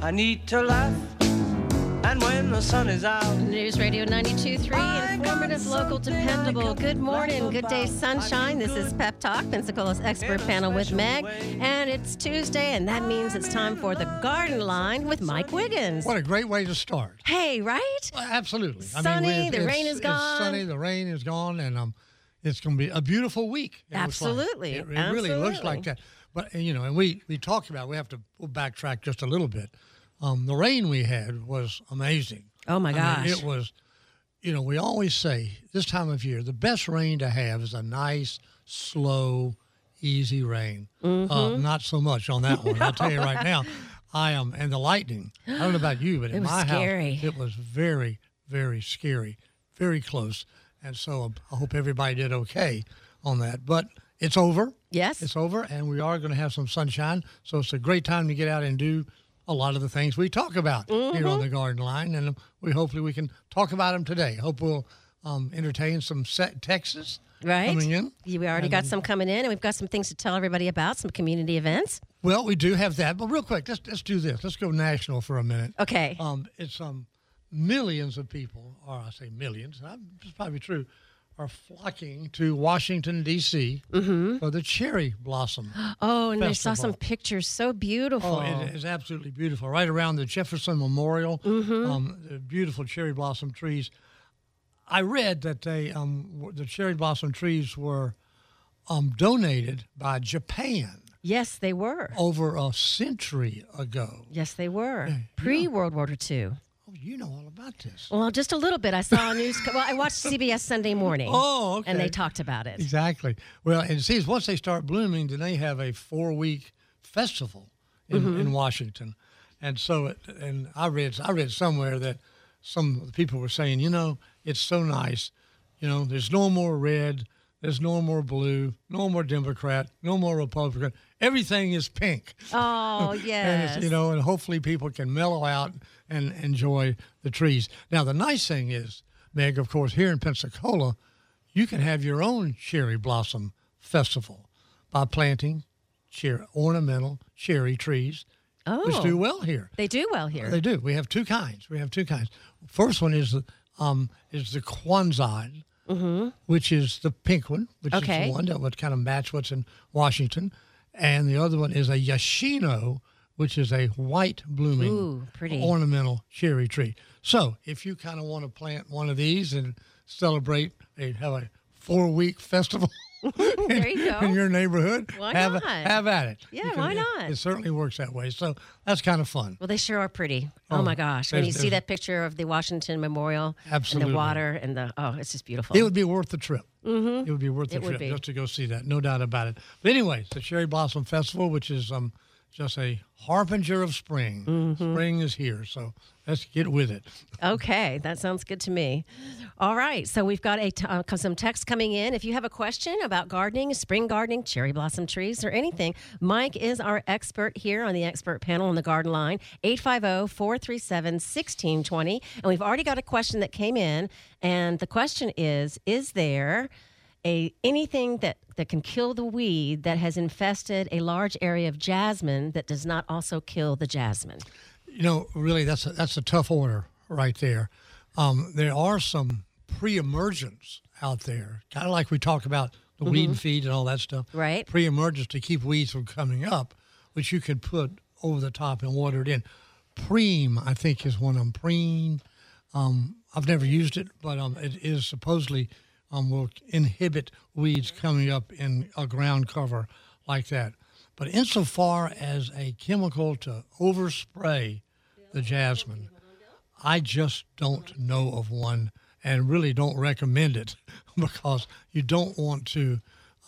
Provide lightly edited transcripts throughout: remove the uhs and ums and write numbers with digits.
I need to laugh. And when the sun is out. News Radio 92.3, informative, local, dependable. Good morning, good day, sunshine. This is Pep Talk, Pensacola's expert panel with Meg. And it's Tuesday, and that means it's time for the Garden Line with Mike Wiggins. What a great way to start. Hey, right? Well, absolutely. Sunny, the rain is gone. It's sunny, the rain is gone, and it's going to be a beautiful week. Absolutely. It really looks like that. But, and we talked about, we have to backtrack just a little bit. The rain we had was amazing. Oh, my gosh. It was, we always say this time of year, the best rain to have is a nice, slow, easy rain. Mm-hmm. Not so much on that one. I'll tell you right now, and the lightning. I don't know about you, but in my house, it was very, very scary, very close. And so I hope everybody did okay on that. But it's over. Yes. It's over, and we are going to have some sunshine. So it's a great time to get out and do a lot of the things we talk about here on the Garden Line, and hopefully we can talk about them today. Hope we'll entertain some Texas coming in. We already got some coming in, and we've got some things to tell everybody about, some community events. Well, we do have that, but real quick, let's do this. Let's go national for a minute. Okay. It's millions of people, or I say millions, it's probably true, are flocking to Washington, D.C. For the cherry blossom Oh, and festival. I saw some pictures. So beautiful. Oh, it is absolutely beautiful. Right around the Jefferson Memorial, the beautiful cherry blossom trees. I read that the cherry blossom trees were donated by Japan. Yes, they were. Over a century ago. Yes, they were. Pre-World War II. You know all about this. Well, just a little bit. I saw a news. I watched CBS Sunday Morning. Oh, okay. And they talked about it. Exactly. Well, and see, once they start blooming, then they have a 4-week festival in Washington, and so and I read somewhere that some of the people were saying, it's so nice, there's no more red, there's no more blue, no more Democrat, no more Republican. Everything is pink. Oh, yes. And and hopefully people can mellow out and enjoy the trees. Now, the nice thing is, Meg, of course, here in Pensacola, you can have your own cherry blossom festival by planting ornamental cherry trees, which do well here. They do well here. They do. We have two kinds. First one is the Kwanzaa, which is the pink one, which is the one that would kind of match what's in Washington. And the other one is a Yoshino, which is a white blooming ornamental cherry tree. So if you kind of want to plant one of these and celebrate, have a 4-week festival there you go. in your neighborhood, why not? Have at it. Yeah, why not? It certainly works that way. So that's kind of fun. Well, they sure are pretty. Oh my gosh. When you see that picture of the Washington Memorial and the water and it's just beautiful. It would be worth the trip. It would be worth the trip just to go see that. No doubt about it. But anyways, the Cherry Blossom Festival, which is just a harbinger of spring. Spring is here, so let's get with it. Okay, that sounds good to me. All right, so we've got some text coming in. If you have a question about gardening, spring gardening, cherry blossom trees, or anything, Mike is our expert here on the expert panel on the Garden Line, 850-437-1620. And we've already got a question that came in, and the question is there anything that can kill the weed that has infested a large area of jasmine that does not also kill the jasmine? Really, that's a tough order right there. There are some pre-emergence out there, kind of like we talk about the weed and feed and all that stuff. Right. Pre-emergence to keep weeds from coming up, which you can put over the top and water it in. Preem, I think, is one of them. Preem. I've never used it, but it is supposedly will inhibit weeds coming up in a ground cover like that. But insofar as a chemical to overspray the jasmine, I just don't know of one and really don't recommend it because you don't want to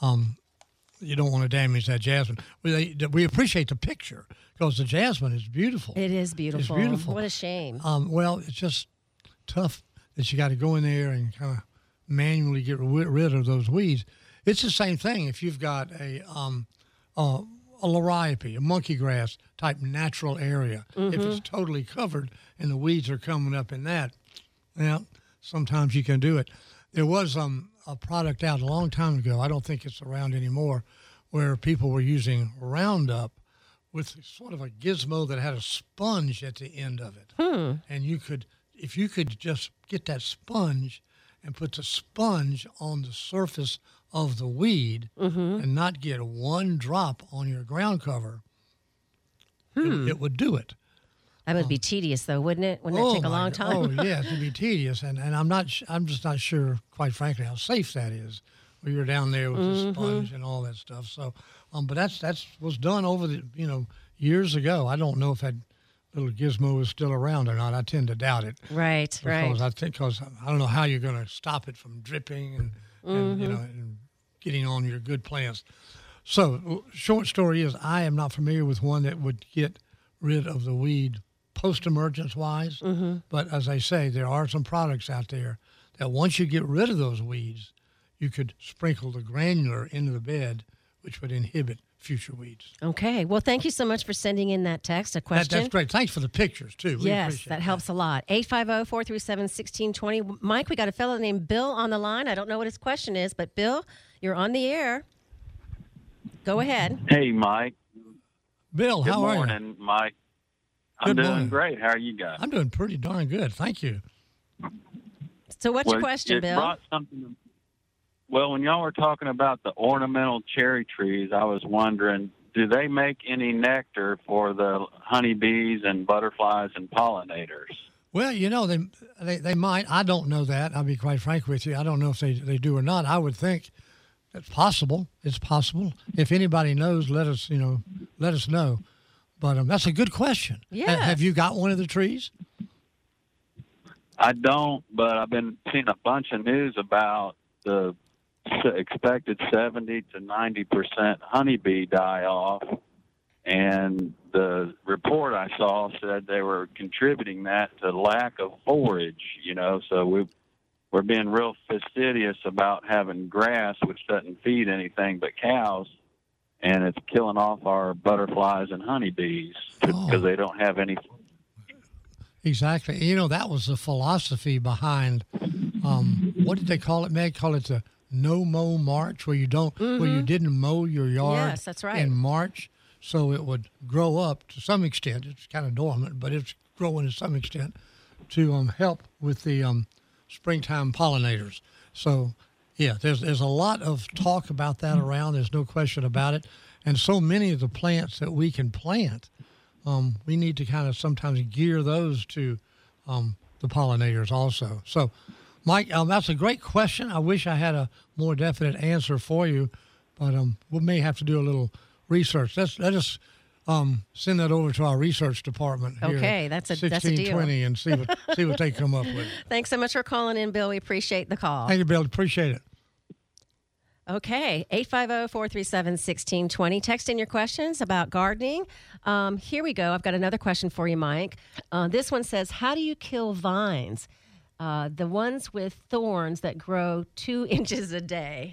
damage that jasmine. We appreciate the picture because the jasmine is beautiful. It is beautiful. It's beautiful. What a shame. Well, it's just tough that you got to go in there and kind of manually get rid of those weeds. It's the same thing if you've got a liriope, a monkey grass type natural area. If it's totally covered and the weeds are coming up in that, sometimes you can do it. There was a product out a long time ago, I don't think it's around anymore, where people were using Roundup with sort of a gizmo that had a sponge at the end of it. And if you could just get that sponge and put the sponge on the surface of the weed and not get one drop on your ground cover, it would do it. That would be tedious, though, wouldn't it? Wouldn't it take a long time? Oh, yeah, it would be tedious. And I'm just not sure, quite frankly, how safe that is. When you're down there with the sponge and all that stuff. So, but that's was done over the years ago. I don't know if that little gizmo is still around or not. I tend to doubt it. Right. Because I don't know how you're going to stop it from dripping and getting on your good plants. So, short story is, I am not familiar with one that would get rid of the weed post-emergence wise. But as I say, there are some products out there that once you get rid of those weeds, you could sprinkle the granular into the bed, which would inhibit future weeds. Okay. Well, thank you so much for sending in that text, a question. That's great. Thanks for the pictures, too. Yes, that helps a lot. 850-437-1620. Mike, we got a fellow named Bill on the line. I don't know what his question is, but Bill, you're on the air. Go ahead. Hey, Mike. Bill, how are you? Good morning, Mike. I'm doing great. How are you guys? I'm doing pretty darn good. Thank you. So what's your question, Bill? Brought something. Well, when y'all were talking about the ornamental cherry trees, I was wondering, do they make any nectar for the honeybees and butterflies and pollinators? Well, they might. I don't know that. I'll be quite frank with you. I don't know if they do or not. I would think it's possible. It's possible. If anybody knows, let us know. But that's a good question. Yes. Have you got one of the trees? I don't, but I've been seeing a bunch of news about the expected 70 to 90% honeybee die-off, and the report I saw said they were contributing that to lack of forage, so we're being real fastidious about having grass, which doesn't feed anything but cows, and it's killing off our butterflies and honeybees because they don't have any. Exactly. That was the philosophy behind, what did they call it, Meg? Call it the no-mow March, where you didn't mow your yard yes, that's right. in March, so it would grow up to some extent. It's kind of dormant, but it's growing to some extent to help with the springtime pollinators. So, yeah, there's a lot of talk about that around. There's no question about it. And so many of the plants that we can plant, we need to kind of sometimes gear those to the pollinators also. So, Mike, that's a great question. I wish I had a more definite answer for you, but we may have to do a little research. Let us send that over to our research department. Okay, that's a deal. 1620 and see what they come up with. Thanks so much for calling in, Bill. We appreciate the call. Thank you, Bill. Appreciate it. Okay, 850-437-1620. Text in your questions about gardening. Here we go. I've got another question for you, Mike. This one says, how do you kill vines? The ones with thorns that grow 2 inches a day.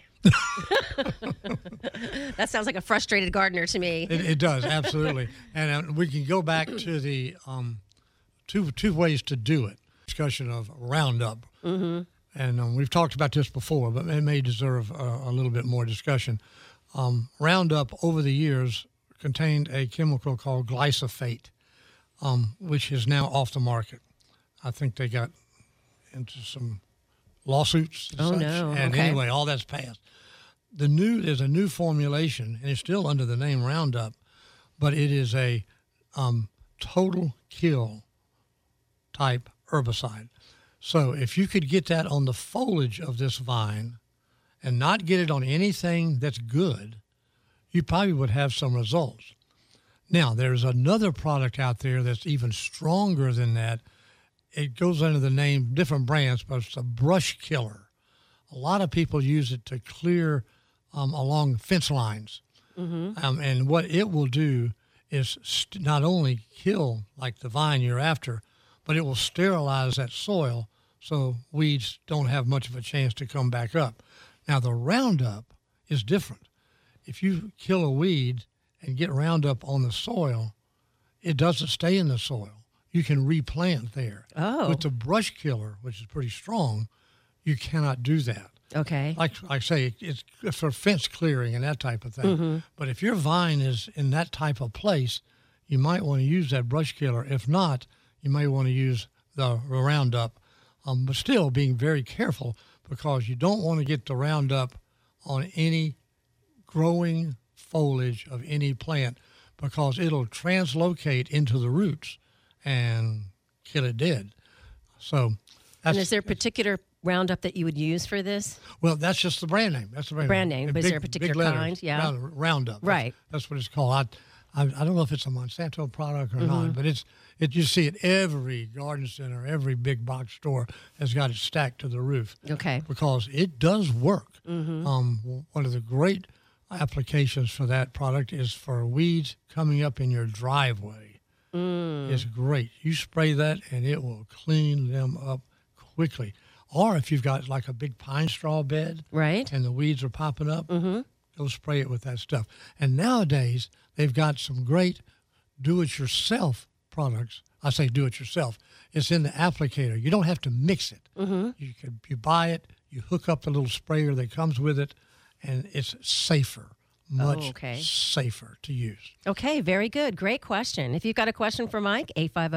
That sounds like a frustrated gardener to me. It does, absolutely. And we can go back to the two ways to do it. Discussion of Roundup. Mm-hmm. And we've talked about this before, but it may deserve a little bit more discussion. Roundup, over the years, contained a chemical called glyphosate, which is now off the market. I think they got into some lawsuits and such. No. And okay. Anyway, all that's passed. There's a new formulation, and it's still under the name Roundup, but it is a total kill type herbicide. So if you could get that on the foliage of this vine and not get it on anything that's good, you probably would have some results. Now, there's another product out there that's even stronger than that. It goes under the name, different brands, but it's a brush killer. A lot of people use it to clear along fence lines. Mm-hmm. And what it will do is not only kill like the vine you're after, but it will sterilize that soil so weeds don't have much of a chance to come back up. Now, the Roundup is different. If you kill a weed and get Roundup on the soil, it doesn't stay in the soil. You can replant there. Oh. With the brush killer, which is pretty strong, you cannot do that. Okay. Like I say, it's for fence clearing and that type of thing. Mm-hmm. But if your vine is in that type of place, you might want to use that brush killer. If not, you may want to use the Roundup, but still being very careful because you don't want to get the Roundup on any growing foliage of any plant because it'll translocate into the roots and kill it dead. So, and is there a particular Roundup that you would use for this? Well, that's just the brand name. That's the brand name. But is there a particular kind? Yeah, Roundup. Right. That's what it's called. I don't know if it's a Monsanto product or not, but you see it every garden center, every big box store has got it stacked to the roof. Okay. Because it does work. One of the great applications for that product is for weeds coming up in your driveway. It's great. You spray that and it will clean them up quickly. Or if you've got like a big pine straw bed, right, and the weeds are popping up, go spray it with that stuff. And nowadays, they've got some great do-it-yourself products. I say do-it-yourself. It's in the applicator. You don't have to mix it. You buy it, you hook up the little sprayer that comes with it, and it's safer. Much safer to use. Okay, very good. Great question. If you've got a question for Mike,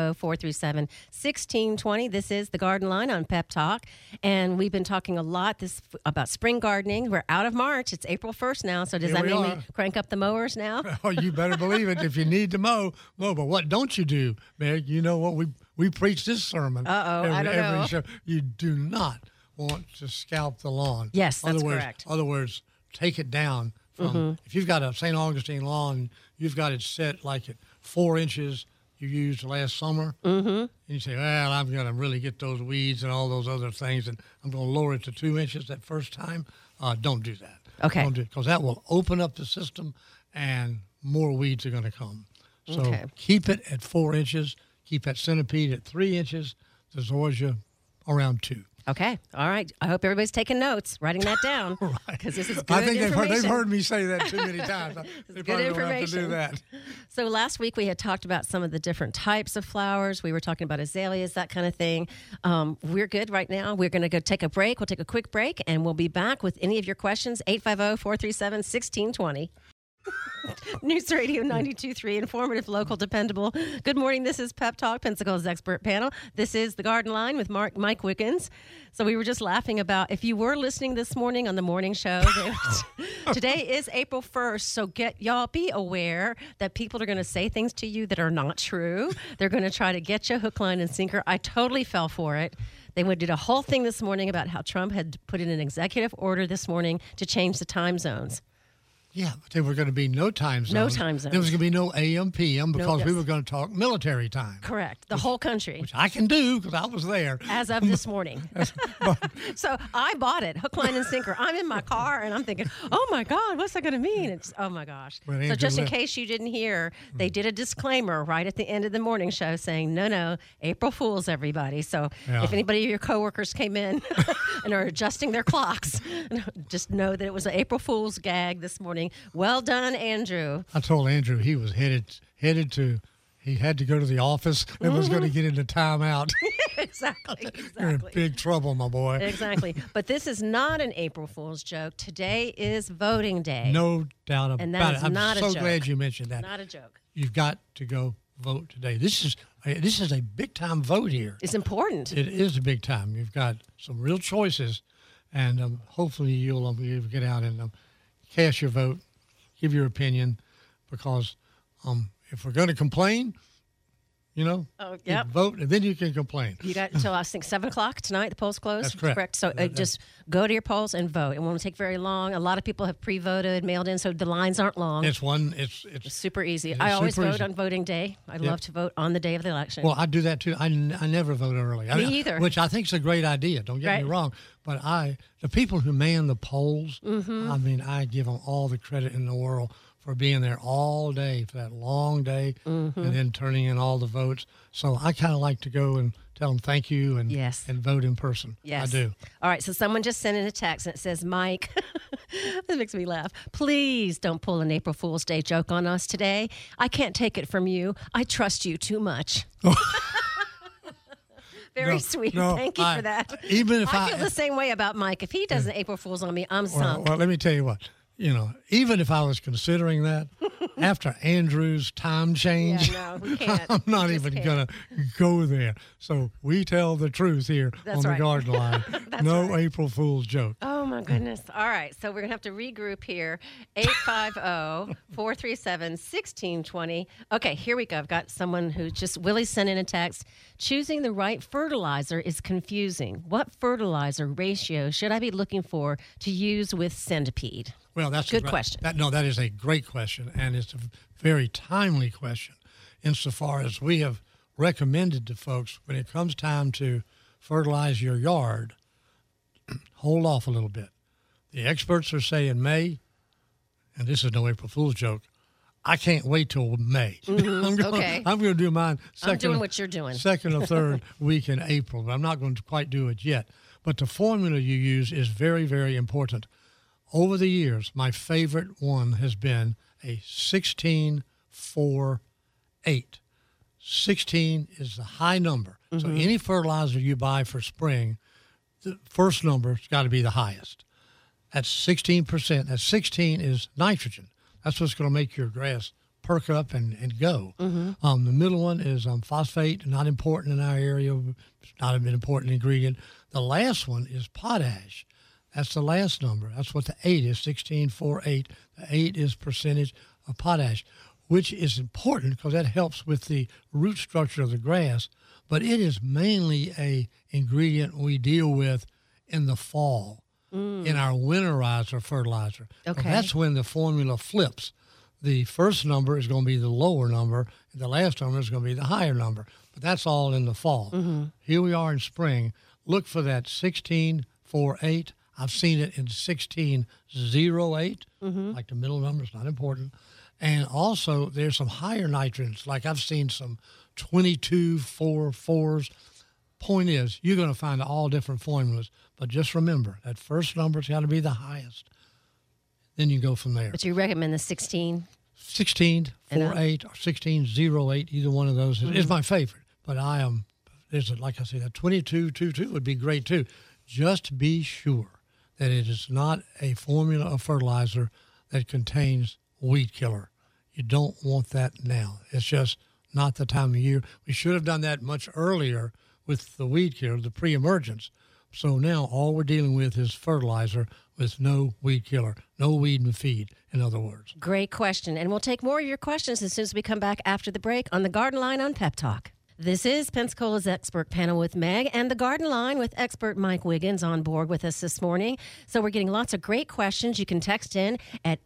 850-437-1620. This is The Garden Line on Pep Talk. And we've been talking a lot about spring gardening. We're out of March. It's April 1st now. So does that mean we crank up the mowers now? Oh, you better believe it. If you need to mow. But what don't you do, Meg? You know what? We preach this sermon. I don't know. Show. You do not want to scalp the lawn. Yes, that's correct. In other words, take it down. If you've got a St. Augustine lawn, you've got it set like at 4 inches you used last summer, and you say, well, I'm going to really get those weeds and all those other things, and I'm going to lower it to 2 inches that first time. Don't do that. Okay. Don't do it, because that will open up the system, and more weeds are going to come. So keep it at 4 inches. Keep that centipede at 3 inches. The zoysia around 2. Okay. All right. I hope everybody's taking notes, writing that down. Right. Because this is good I think information. they've heard me say that too many times. They good probably don't have to do that. So last week we had talked about some of the different types of flowers. We were talking about azaleas, that kind of thing. We're good right now. We're going to go take a break. We'll take a quick break, and we'll be back with any of your questions, 850-437-1620. News Radio 92.3, informative, local, dependable. Good morning. This is Pep Talk, Pensacola's expert panel. This is The Garden Line with Mike Wiggins. So we were just laughing about, if you were listening this morning on the morning show, today is April 1st, so be aware that people are going to say things to you that are not true. They're going to try to get you hook, line, and sinker. I totally fell for it. They did a whole thing this morning about how Trump had put in an executive order this morning to change the time zones. Yeah, but there were going to be no time zones. No time zones. There was going to be no AM, PM because we were going to talk military time. Correct. The whole country. Which I can do because I was there. As of this morning. So I bought it, hook, line, and sinker. I'm in my car, and I'm thinking, oh, my God, what's that going to mean? It's, oh, my gosh. So just in case you didn't hear, they did a disclaimer right at the end of the morning show saying, no, April Fools, everybody. So if anybody of your coworkers came in and are adjusting their clocks, just know that it was an April Fool's gag this morning. Well done, Andrew. I told Andrew he was headed to, he had to go to the office and was going to get into timeout. Exactly. You're in big trouble, my boy. Exactly. But this is not an April Fool's joke. Today is voting day. No doubt about it. And that is not a joke. I'm so glad you mentioned that. Not a joke. You've got to go vote today. This is a big time vote here. It's important. It is a big time. You've got some real choices, and hopefully you'll get out and cast your vote, give your opinion, because if we're going to complain, vote, and then you can complain. You got until, I think, 7 o'clock tonight, the polls close? That's correct. So just go to your polls and vote. It won't take very long. A lot of people have pre-voted, mailed in, so the lines aren't long. It's super easy. I always vote on voting day. I love to vote on the day of the election. Well, I do that, too. I never vote early. Me either. Which I think is a great idea. Don't get me wrong. But the people who man the polls, I give them all the credit in the world for being there all day for that long day and then turning in all the votes. So I kind of like to go and tell them thank you and vote in person. Yes. I do. All right, so someone just sent in a text and it says, Mike, this makes me laugh. Please don't pull an April Fool's Day joke on us today. I can't take it from you. I trust you too much. Very sweet. Thank you for that. I feel the same way about Mike. If he does an April Fool's on me, I'm sunk. Well, let me tell you what. Even if I was considering that, after Andrew's time change, Yeah, no, we can't. I'm not We just even can't. going to go there. So we tell the truth here That's on the right. Garden Line. No right. April Fool's joke. Oh, my goodness. All right. So we're going to have to regroup here. 850-437-1620. Okay, here we go. I've got someone who just, Willie sent in a text. Choosing the right fertilizer is confusing. What fertilizer ratio should I be looking for to use with centipede? Well, that's Good question. That is a great question, and it's a very timely question insofar as we have recommended to folks when it comes time to fertilize your yard, hold off a little bit. The experts are saying May, and this is no April Fool's joke, I can't wait till May. I'm going to do mine I'm doing what you're doing. second or third week in April, but I'm not going to quite do it yet. But the formula you use is very, very important. Over the years, my favorite one has been a 16-4-8. 16 is the high number. So any fertilizer you buy for spring, the first number's got to be the highest. That's 16%. That 16 is nitrogen. That's what's going to make your grass perk up and go. The middle one is phosphate, not important in our area. It's not an important ingredient. The last one is potash. That's the last number. That's what the 8 is, 16-4-8. The 8 is percentage of potash, which is important because that helps with the root structure of the grass, but it is mainly a ingredient we deal with in the fall in our winterizer fertilizer. Okay. That's when the formula flips. The first number is going to be the lower number, and the last number is going to be the higher number. But that's all in the fall. Here we are in spring. Look for that 16-4-8. I've seen it in 16-0-8, like the middle number is not important. And also, there's some higher nitrogens, like I've seen some 22-4-4s. Point is, you're going to find all different formulas, but just remember, that first number's got to be the highest. Then you go from there. But you recommend the 16? 16-4-8 or 16-0-8, either one of those is my favorite. But like I say, that 22-2-2 would be great too. Just be sure that it is not a formula of fertilizer that contains weed killer. You don't want that now. It's just not the time of year. We should have done that much earlier with the weed killer, the pre-emergence. So now all we're dealing with is fertilizer with no weed killer, no weed in the feed, in other words. Great question. And we'll take more of your questions as soon as we come back after the break on the Garden Line on Pep Talk. This is Pensacola's Expert Panel with Meg and the Garden Line with expert Mike Wiggins on board with us this morning. So we're getting lots of great questions. You can text in at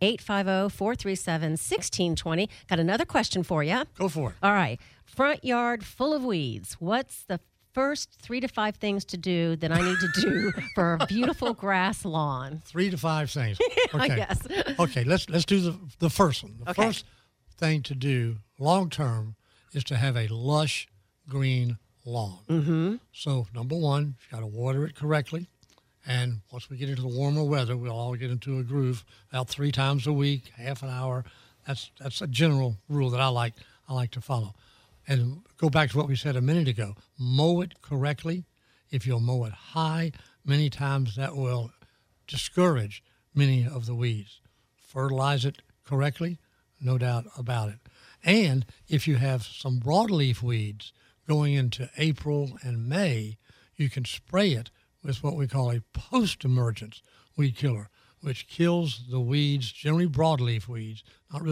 850-437-1620. Got another question for you. Go for it. All right. Front yard full of weeds. What's the first 3 to 5 things to do that I need to do for a beautiful grass lawn? 3 to 5 things. Okay. Yes. Okay, let's do the first one. The Okay. first thing to do long term is to have a lush green lawn. So number one, you've got to water it correctly. And once we get into the warmer weather, we'll all get into a groove about 3 times a week, half an hour. That's a general rule that I like to follow. And go back to what we said a minute ago. Mow it correctly. If you'll mow it high, many times that will discourage many of the weeds. Fertilize it correctly, no doubt about it. And if you have some broadleaf weeds going into April and May, you can spray it with what we call a post-emergence weed killer, which kills the weeds, generally broadleaf weeds.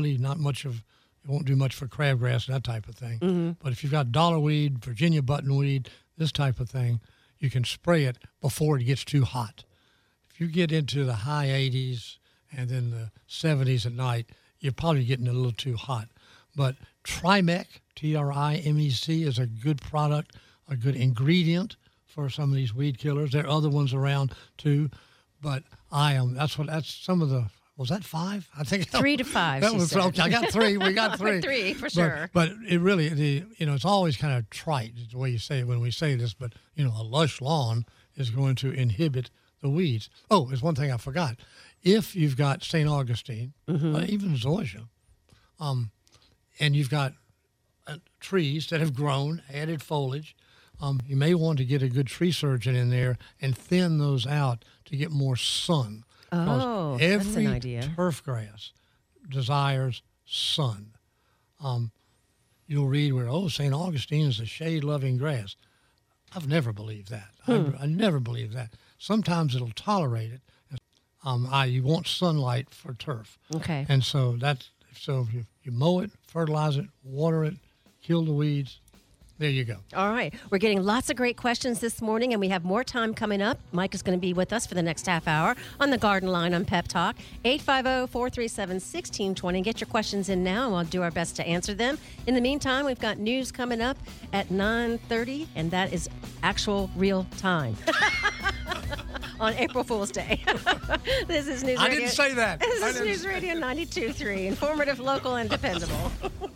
It won't do much for crabgrass and that type of thing. But if you've got dollarweed, Virginia buttonweed, this type of thing, you can spray it before it gets too hot. If you get into the high 80s and then the 70s at night, you're probably getting a little too hot. But Trimec, Trimec, is a good product, a good ingredient for some of these weed killers. There are other ones around too, but that's some of the. Was that 5? I think 3 to 5. That she was said. okay. I got 3. We got 3. 3 for sure. But it really, it's always kind of trite the way you say it when we say this. But a lush lawn is going to inhibit the weeds. Oh, there's one thing I forgot. If you've got St. Augustine, even zoysia, and you've got trees that have grown, added foliage, you may want to get a good tree surgeon in there and thin those out to get more sun. Oh, that's an every idea. turf grass desires sun. You'll read where, St. Augustine is a shade-loving grass. I've never believed that. I never believed that. Sometimes it'll tolerate it. You want sunlight for turf. Okay. And so you mow it, fertilize it, water it, kill the weeds. There you go. All right. We're getting lots of great questions this morning, and we have more time coming up. Mike is going to be with us for the next half hour on the Garden Line on Pep Talk. 850-437-1620. Get your questions in now, and we'll do our best to answer them. In the meantime, we've got news coming up at 9:30, and that is actual real time. On April Fool's Day. This is News Radio. I didn't say that. This is News Radio 92.3. Informative, local, and dependable.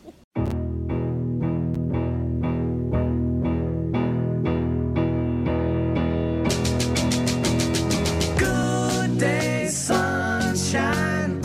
Good day, sunshine.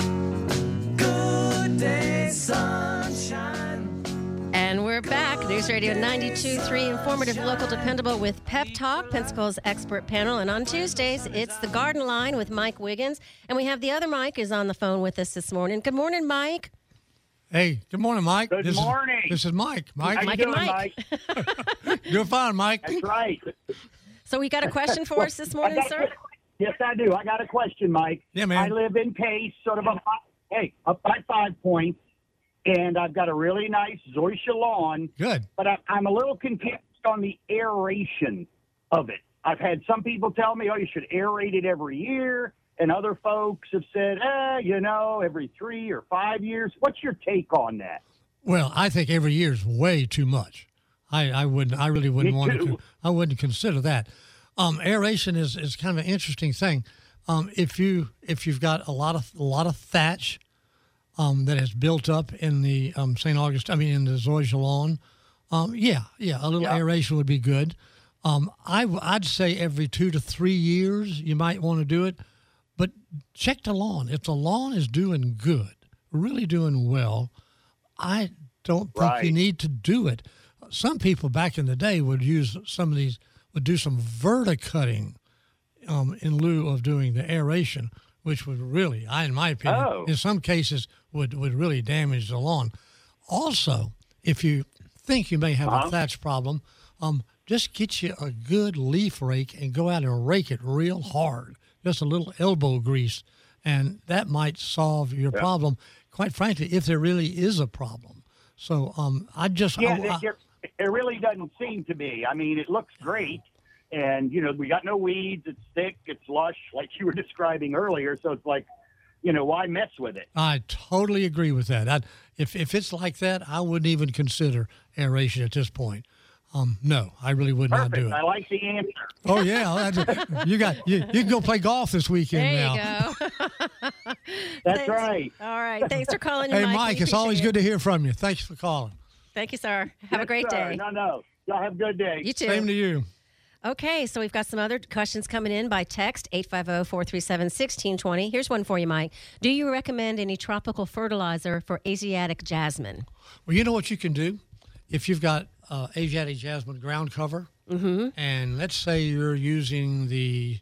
Good day, sunshine. And we're back. News Radio 92.3, informative, local, dependable with Pep Talk, Pensacola's expert panel. And on Tuesdays, it's the Garden Line with Mike Wiggins. And we have the other Mike is on the phone with us this morning. Good morning, Mike. Hey, good morning, Mike. Good morning. This is Mike. How you Mike and doing, Mike. You're fine, Mike. That's right. So we got a question for us this morning, sir? Yes, I do. I got a question, Mike. Yeah, man. I live in Pace, sort of up by 5 Points, and I've got a really nice zoysia lawn. Good. But I'm a little confused on the aeration of it. I've had some people tell me, you should aerate it every year, and other folks have said, every 3 or 5 years. What's your take on that? Well, I think every year is way too much. I really wouldn't Me want too. to. I wouldn't consider that. Aeration is kind of an interesting thing. If you've got a lot of thatch that has built up in the in the zoysia lawn, a little aeration would be good. I'd say every 2 to 3 years you might want to do it, but check the lawn. If the lawn is doing good, really doing well, I don't think you need to do it. Some people back in the day would do some verticutting in lieu of doing the aeration, which would really, in my opinion, in some cases would really damage the lawn. Also, if you think you may have a thatch problem, just get you a good leaf rake and go out and rake it real hard, just a little elbow grease, and that might solve your problem, quite frankly, if there really is a problem. So it really doesn't seem to be. I mean, it looks great, and, we got no weeds. It's thick. It's lush, like you were describing earlier. So it's like, why mess with it? I totally agree with that. If it's like that, I wouldn't even consider aeration at this point. No, I really would not do it. I like the answer. Oh yeah, you can go play golf this weekend There now. you go. That's right. All right. Thanks for calling in, Hey, Mike. Mike, it's always good to hear from you. Thanks for calling. Thank you, sir. Have a great Yes, sir. day. No. Y'all have a good day. You too. Same to you. Okay, so we've got some other questions coming in by text, 850-437-1620. Here's one for you, Mike. Do you recommend any tropical fertilizer for Asiatic jasmine? Well, you know what you can do? If you've got Asiatic jasmine ground cover, and let's say you're using the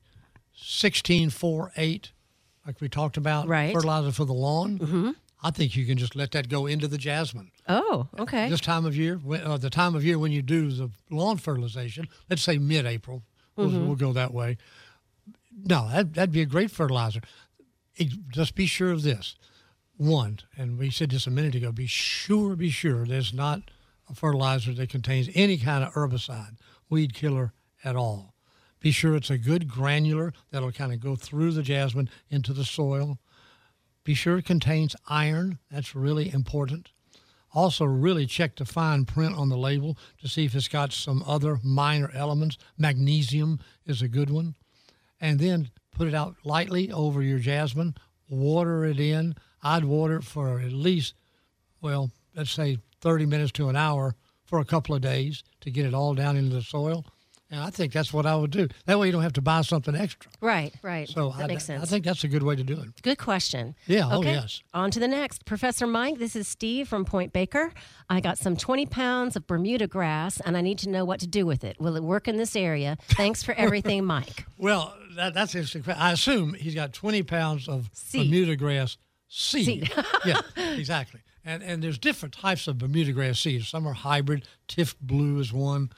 16-4-8, like we talked about, fertilizer for the lawn, I think you can just let that go into the jasmine. Oh, okay. This time of year, the time of year when you do the lawn fertilization, let's say mid-April, we'll go that way. No, that'd be a great fertilizer. Just be sure of this. One, and we said this a minute ago, be sure there's not a fertilizer that contains any kind of herbicide, weed killer at all. Be sure it's a good granular that'll kind of go through the jasmine into the soil. Be sure it contains iron. That's really important. Also, really check the fine print on the label to see if it's got some other minor elements. Magnesium is a good one. And then put it out lightly over your jasmine. Water it in. I'd water it for at least, let's say 30 minutes to an hour for a couple of days to get it all down into the soil. And I think that's what I would do. That way you don't have to buy something extra. Right. So that makes sense. I think that's a good way to do it. Good question. Yeah, okay. yes. On to the next. Professor Mike, this is Steve from Point Baker. I got some 20 pounds of Bermuda grass, and I need to know what to do with it. Will it work in this area? Thanks for everything, Mike. Well, that's interesting. I assume he's got 20 pounds of Bermuda grass seed. Yeah, exactly. And there's different types of Bermuda grass seeds. Some are hybrid. Tift Blue is one.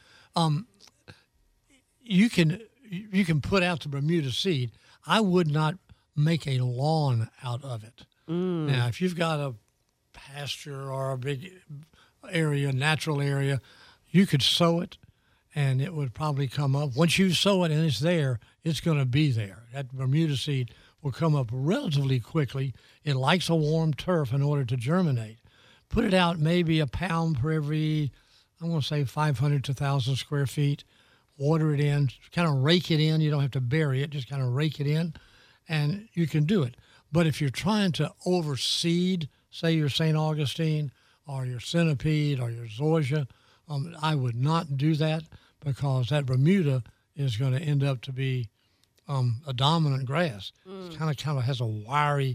You can put out the Bermuda seed. I would not make a lawn out of it. Now, if you've got a pasture or a big area, natural area, you could sow it, and it would probably come up. Once you sow it and it's there, it's going to be there. That Bermuda seed will come up relatively quickly. It likes a warm turf in order to germinate. Put it out maybe a pound per every, I'm going to say 500 to 1,000 square feet. Water it in, kind of rake it in. You don't have to bury it, just kind of rake it in, and you can do it. But if you're trying to overseed, say your St. Augustine or your centipede or your zoysia, I would not do that, because that Bermuda is going to end up to be a dominant grass. It kind of has a wiry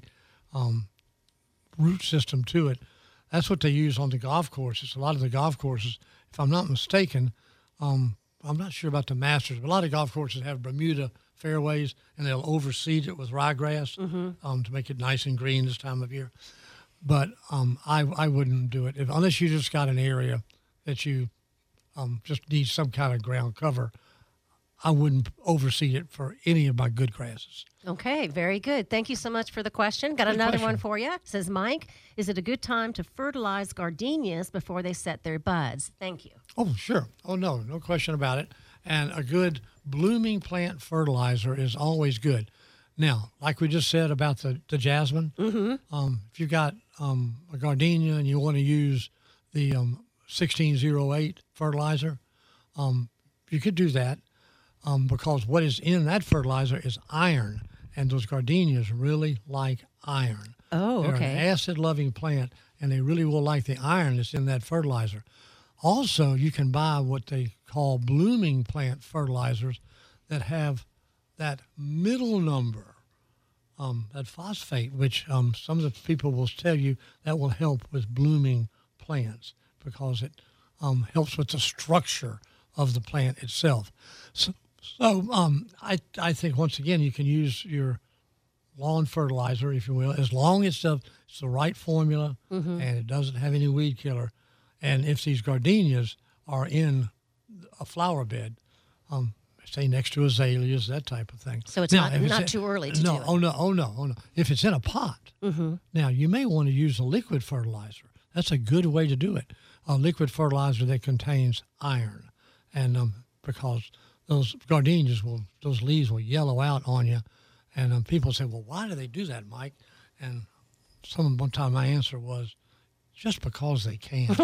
root system to it. That's what they use on the golf courses. A lot of the golf courses, if I'm not mistaken, I'm not sure about the Masters, but a lot of golf courses have Bermuda fairways, and they'll overseed it with ryegrass to make it nice and green this time of year. But I wouldn't do it unless you just got an area that you just need some kind of ground cover. I wouldn't overseed it for any of my good grasses. Okay, very good. Thank you so much for the question. Got another one for you. Says Mike, is it a good time to fertilize gardenias before they set their buds? Thank you. Oh, sure. Oh, no question about it. And a good blooming plant fertilizer is always good. Now, like we just said about the jasmine, if you've got a gardenia and you want to use the 1608 fertilizer, you could do that. Because what is in that fertilizer is iron, and those gardenias really like iron. Oh, They're okay. an acid-loving plant, and they really will like the iron that's in that fertilizer. Also, you can buy what they call blooming plant fertilizers that have that middle number, that phosphate, which some of the people will tell you that will help with blooming plants because it helps with the structure of the plant itself. So I think, once again, you can use your lawn fertilizer, if you will, as long as it's the right formula and it doesn't have any weed killer. And if these gardenias are in a flower bed, say next to azaleas, that type of thing. So it's not too early to do it. Oh, no. If it's in a pot, now you may want to use a liquid fertilizer. That's a good way to do it. A liquid fertilizer that contains iron. And because those gardenias those leaves will yellow out on you. And people say, well, why do they do that, Mike? And one time my answer was, just because they can.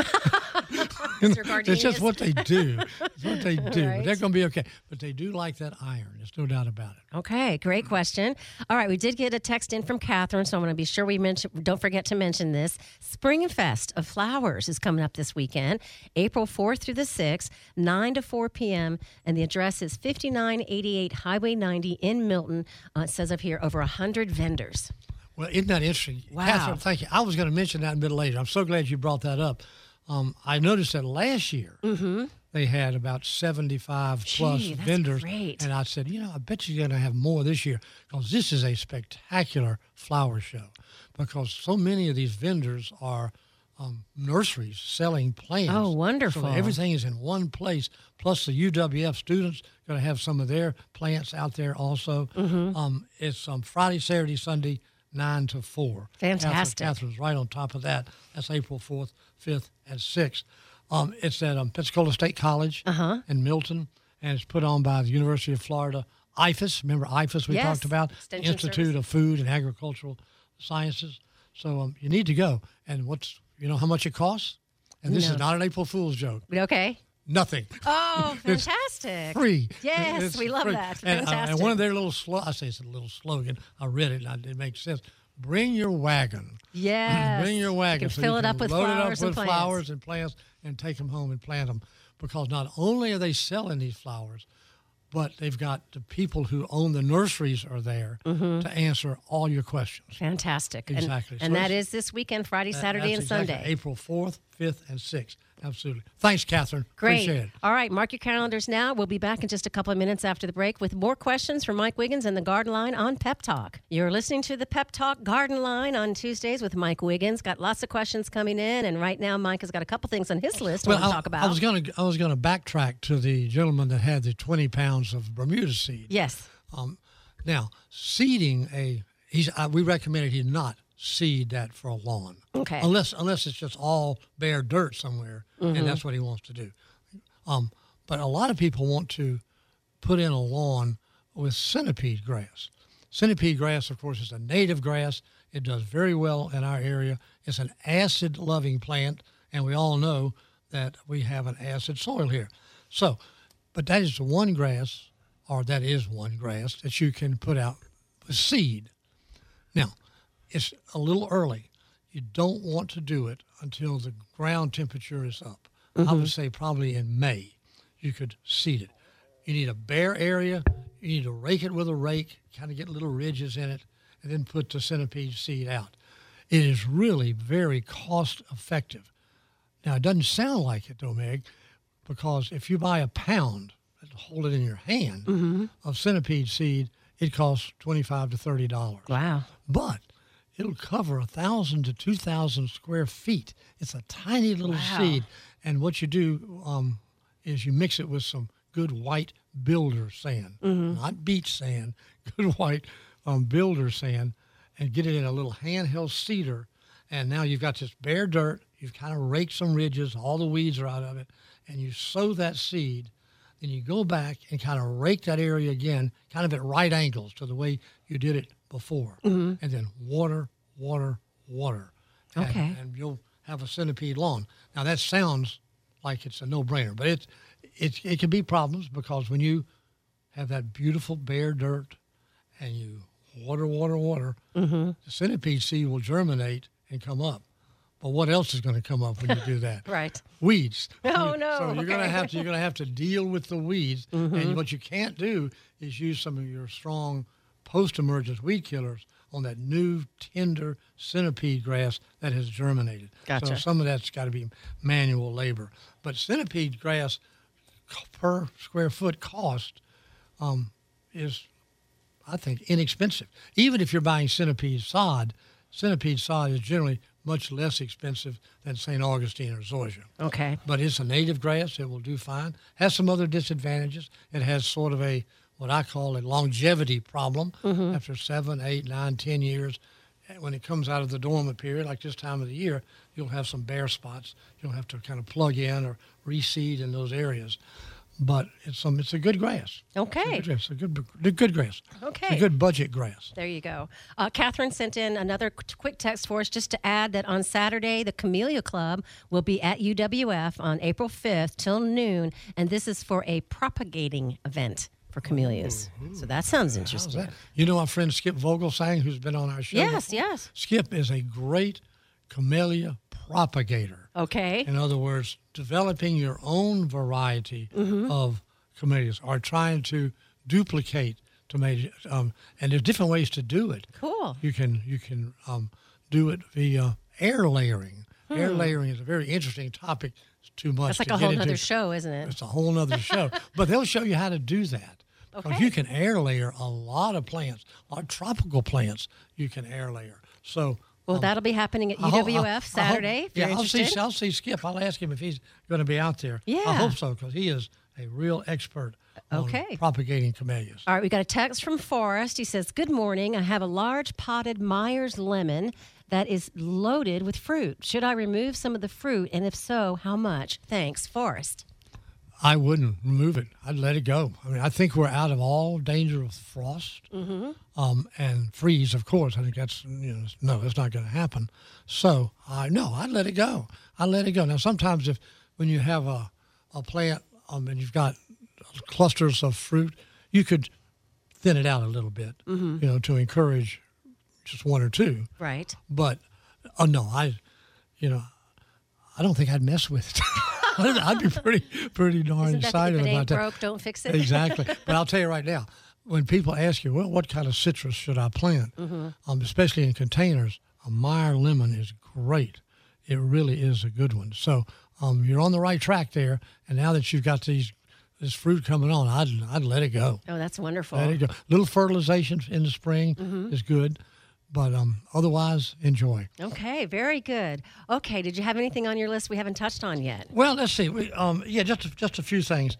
It's just what they do. It's what they do. Right. But they're going to be okay. But they do like that iron. There's no doubt about it. Okay, great question. All right, we did get a text in from Catherine, so I'm going to be sure don't forget to mention this. Spring Fest of Flowers is coming up this weekend, April 4th through the 6th, 9 to 4 p.m., and the address is 5988 Highway 90 in Milton. It says up here over 100 vendors. Well, isn't that interesting? Wow. Catherine, thank you. I was going to mention that a bit later. I'm so glad you brought that up. I noticed that last year they had about 75 plus that's vendors. great. And I said, I bet you're going to have more this year, because this is a spectacular flower show, because so many of these vendors are nurseries selling plants. Oh, wonderful. So everything is in one place, plus the UWF students going to have some of their plants out there also. It's Friday, Saturday, Sunday, 9 to 4. Fantastic. Catherine's right on top of that. That's April 4th, 5th, and 6th. It's at Pensacola State College in Milton, and it's put on by the University of Florida IFAS. Remember IFAS we talked about? Extension Institute Service. of Food and Agricultural Sciences. So you need to go. And how much it costs? And this No. is not an April Fool's joke. Okay. Nothing. Oh, It's fantastic. Free. Yes, It's we love free. that. And Fantastic. one of their I say it's a little slogan. I read it, and it makes sense. Bring your wagon. Yes. Bring your wagon. You can fill it up with load flowers it up and with plants. flowers and plants and take them home and plant them. Because not only are they selling these flowers, but they've got the people who own the nurseries are there to answer all your questions. Fantastic. Exactly. And So that it's- is this weekend, Friday, Saturday, and That's exactly Sunday. April 4th, 5th, and 6th Absolutely. Thanks, Catherine. Great. Appreciate it. All right, mark your calendars now. We'll be back in just a couple of minutes after the break with more questions from Mike Wiggins and the Garden Line on Pep Talk. You're listening to the Pep Talk Garden Line on Tuesdays with Mike Wiggins. Got lots of questions coming in, and right now Mike has got a couple things on his list to talk about. I was going to backtrack to the gentleman that had the 20 pounds of Bermuda seed. Yes. Now, seeding we recommended he not seed that for a lawn. Okay. Unless it's just all bare dirt somewhere, and that's what he wants to do. But a lot of people want to put in a lawn with centipede grass. Centipede grass, of course, is a native grass. It does very well in our area. It's an acid-loving plant, and we all know that we have an acid soil here. So, but that is one grass that you can put out with seed. Now, it's a little early. You don't want to do it until the ground temperature is up. I would say probably in May you could seed it. You need a bare area. You need to rake it with a rake, kind of get little ridges in it, and then put the centipede seed out. It is really very cost effective. Now, it doesn't sound like it, though, Meg, because if you buy a pound, hold it in your hand, of centipede seed, it costs $25 to $30. Wow. But it'll cover 1,000 to 2,000 square feet. It's a tiny little seed. And what you do is you mix it with some good white builder sand, not beach sand, good white builder sand, and get it in a little handheld seeder. And now you've got this bare dirt. You've kind of raked some ridges. All the weeds are out of it. And you sow that seed. Then you go back and kind of rake that area again, kind of at right angles to the way you did it before. And then water. Okay. And you'll have a centipede lawn. Now, that sounds like it's a no-brainer, but it can be problems because when you have that beautiful bare dirt and you water, the centipede seed will germinate and come up. But what else is going to come up when you do that? Right. Weeds. Oh, no. So you're going to have to deal with the weeds. And what you can't do is use some of your strong post-emergence weed killers on that new tender centipede grass that has germinated. Gotcha. So some of that's got to be manual labor. But centipede grass per square foot cost is, I think, inexpensive. Even if you're buying centipede sod is generally much less expensive than St. Augustine or zoysia. Okay. But it's a native grass. It will do fine. Has some other disadvantages. It has sort of what I call a longevity problem. After 7, 8, 9, 10 years, when it comes out of the dormant period, like this time of the year, you'll have some bare spots. You'll have to kind of plug in or reseed in those areas. But it's a good grass. Okay. It's a good grass. Okay. It's a good budget grass. There you go. Catherine sent in another quick text for us just to add that on Saturday, the Camellia Club will be at UWF on April 5th till noon, and this is for a propagating event for camellias. So that sounds interesting. That? You know our friend Skip Vogelsang, who's been on our show Yes, before? yes. Skip is a great camellia propagator. Okay. In other words, developing your own variety of camellias or trying to duplicate tomatoes. And there's different ways to do it. Cool. You can do it via air layering. Air layering is a very interesting topic. It's too much. That's like to a get whole into. other show, isn't it? It's a whole other show. But they'll show you how to do that. Because Okay. you can air layer a lot of plants, a lot of tropical plants you can air layer. So Well, that'll be happening at I hope- UWF Saturday. If you're interested. I'll see Skip. I'll ask him if he's going to be out there. Yeah. I hope so because he is a real expert on Okay. propagating camellias. All right, we got a text from Forrest. He says, "Good morning. I have a large potted Myers lemon that is loaded with fruit. Should I remove some of the fruit, and if so, how much? Thanks, Forrest." I wouldn't remove it. I'd let it go. I mean, I think we're out of all danger of frost and freeze, of course. I think that's, no, it's not going to happen. So, no, I'd let it go. I'd let it go. Now, sometimes when you have a plant and you've got clusters of fruit, you could thin it out a little bit, to encourage just one or two. Right. But, no, I don't think I'd mess with it. I'd be pretty darn Isn't that excited if it about ain't that. broke, don't fix it? Exactly. But I'll tell you right now, when people ask you, well, what kind of citrus should I plant, especially in containers, a Meyer lemon is great. It really is a good one. So you're on the right track there. And now that you've got this fruit coming on, I'd let it go. Oh, that's wonderful. Let it go. Little fertilization in the spring is good, but otherwise, enjoy. Okay, very good. Okay, did you have anything on your list we haven't touched on yet? Well, let's see. Just a few things.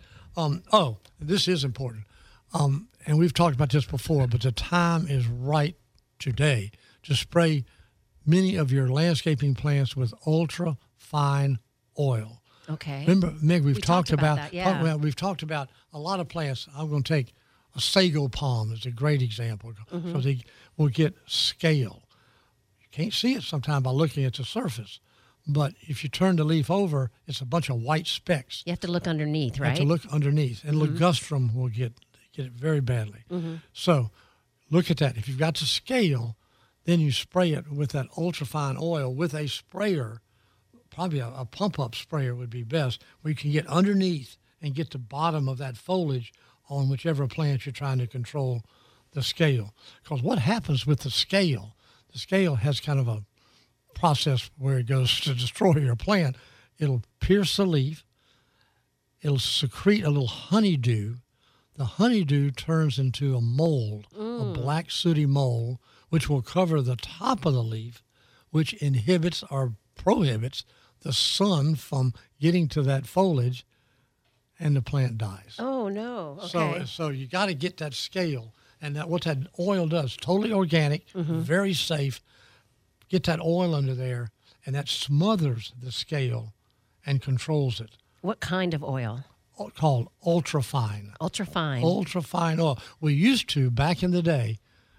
This is important. And we've talked about this before, but the time is right today to spray many of your landscaping plants with ultra fine oil. Okay. Remember, Meg, we've talked about that, yeah. we've talked about a lot of plants. I'm going to take a sago palm as a great example. So they will get scale. You can't see it sometimes by looking at the surface, but if you turn the leaf over, it's a bunch of white specks. You have to look underneath, right? You have to look underneath, and ligustrum will get it very badly. So look at that. If you've got the scale, then you spray it with that ultrafine oil with a sprayer. Probably a pump-up sprayer would be best, where you can get underneath and get the bottom of that foliage on whichever plant you're trying to control the scale. Because what happens with the scale has kind of a process where it goes to destroy your plant. It'll pierce the leaf. It'll secrete a little honeydew. The honeydew turns into a mold, a black sooty mold, which will cover the top of the leaf, which inhibits or prohibits the sun from getting to that foliage, and the plant dies. Oh, no. Okay. So you got to get that scale. And what that oil does, totally organic, very safe. Get that oil under there, and that smothers the scale and controls it. What kind of oil? Called ultrafine. Ultrafine. Ultrafine oil. We used to, back in the day,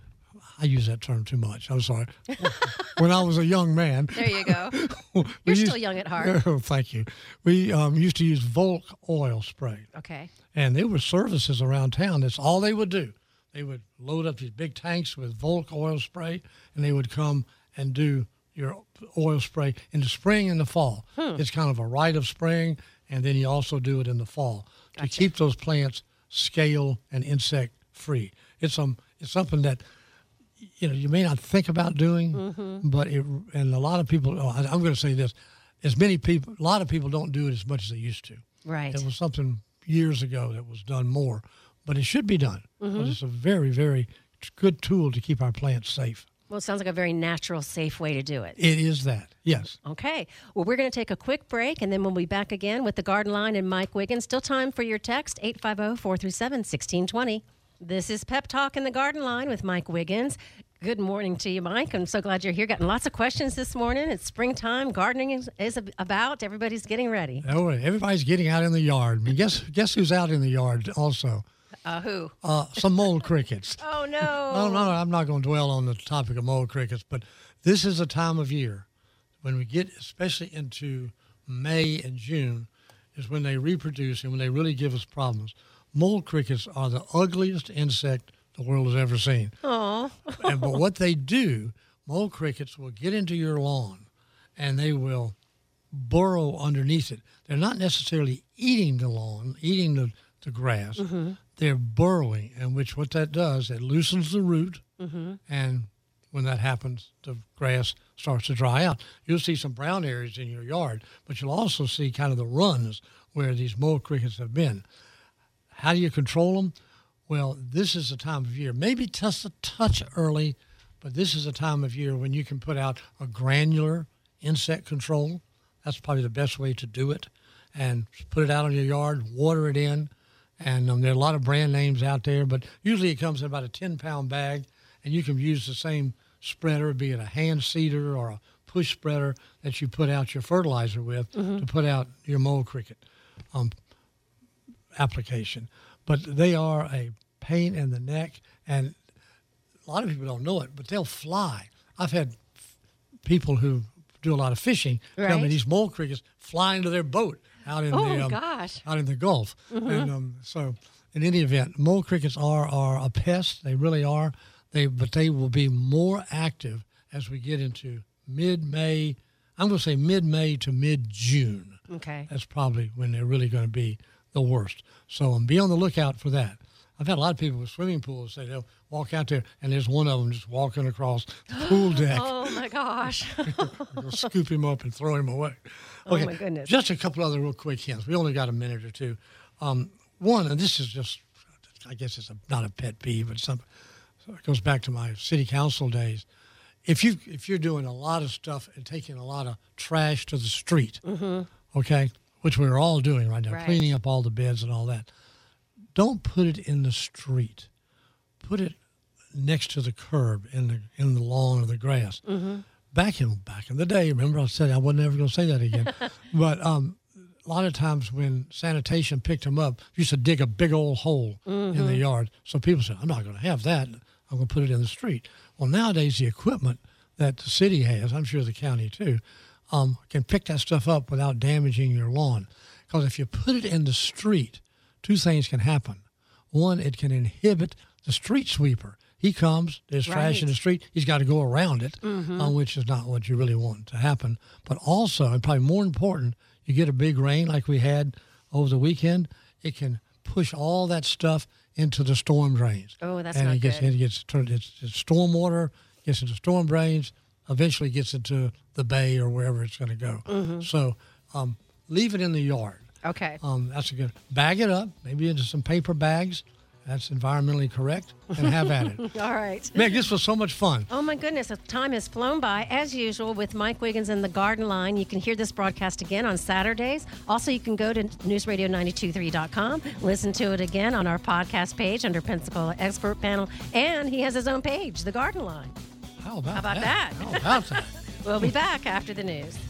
I use that term too much. I'm sorry. When I was a young man. There you go. You're still young at heart. Oh, thank you. We used to use Volk oil spray. Okay. And there were services around town. That's all they would do. They would load up these big tanks with Volk oil spray, and they would come and do your oil spray in the spring and the fall. It's kind of a rite of spring, and then you also do it in the fall to keep those plants scale and insect free. It's something that you may not think about doing, but and a lot of people. I'm going to say this: a lot of people don't do it as much as they used to. Right. It was something years ago that was done more, but it should be done. Because it's a very, very good tool to keep our plants safe. Well, it sounds like a very natural, safe way to do it. It is that, yes. Okay. Well, we're going to take a quick break, and then we'll be back again with the Garden Line and Mike Wiggins. Still time for your text, 850-437-1620. This is Pep Talk in the Garden Line with Mike Wiggins. Good morning to you, Mike. I'm so glad you're here. Gotten lots of questions this morning. It's springtime. Gardening is about. Everybody's getting ready. Oh, everybody's getting out in the yard. I mean, guess who's out in the yard also? Who? Some mole crickets. Oh, no. No, I'm not going to dwell on the topic of mole crickets, but this is a time of year when we get, especially into May and June, is when they reproduce and when they really give us problems. Mole crickets are the ugliest insect the world has ever seen. Oh. But what they do, mole crickets will get into your lawn and they will burrow underneath it. They're not necessarily eating the lawn, eating the grass. They're burrowing, and what that does, it loosens the root, and when that happens, the grass starts to dry out. You'll see some brown areas in your yard, but you'll also see kind of the runs where these mole crickets have been. How do you control them? Well, this is the time of year, maybe just a touch early, but this is a time of year when you can put out a granular insect control. That's probably the best way to do it. And put it out in your yard, water it in. And there are a lot of brand names out there, but usually it comes in about a 10-pound bag, and you can use the same spreader, be it a hand seeder or a push spreader that you put out your fertilizer with to put out your mole cricket application. But they are a pain in the neck, and a lot of people don't know it, but they'll fly. I've had people who do a lot of fishing tell me these mole crickets fly into their boat out in out in the Gulf. And so in any event, mole crickets are a pest. They really are. But they will be more active as we get into mid-May. I'm going to say mid-May to mid-June. Okay. That's probably when they're really going to be the worst. So be on the lookout for that. I've had a lot of people with swimming pools say they'll walk out there and there's one of them just walking across the pool deck. Oh my gosh. We'll scoop him up and throw him away. Okay, Oh my goodness. just a couple other real quick hints. We only got a minute or two. One, and this is just, I guess it's not a pet peeve, but something. So it goes back to my city council days. If you're doing a lot of stuff and taking a lot of trash to the street, okay, which we're all doing right now, Right. cleaning up all the beds and all that, don't put it in the street. Put it next to the curb in the lawn or the grass. Back in the day, remember I said I wasn't ever going to say that again, but a lot of times when sanitation picked them up, used to dig a big old hole in the yard. So people said, I'm not going to have that. I'm going to put it in the street. Well, nowadays the equipment that the city has, I'm sure the county too, can pick that stuff up without damaging your lawn. Because if you put it in the street, two things can happen. One, it can inhibit the street sweeper. He comes, there's trash in the street, he's got to go around it, which is not what you really want to happen. But also, and probably more important, you get a big rain like we had over the weekend, it can push all that stuff into the storm drains. Oh, that's and not it gets, good. It gets turned, it's storm water, gets into storm drains, eventually gets into the bay or wherever it's going to go. So leave it in the yard. Okay. That's a good. Bag it up, maybe into some paper bags. That's environmentally correct, and have at it. All right. Meg, this was so much fun. Oh my goodness, the time has flown by. As usual with Mike Wiggins and the Garden Line, you can hear this broadcast again on Saturdays. Also, you can go to newsradio923.com, listen to it again on our podcast page under Pensacola Expert Panel, and he has his own page, the Garden Line. How about that? How about that? We'll be back after the news.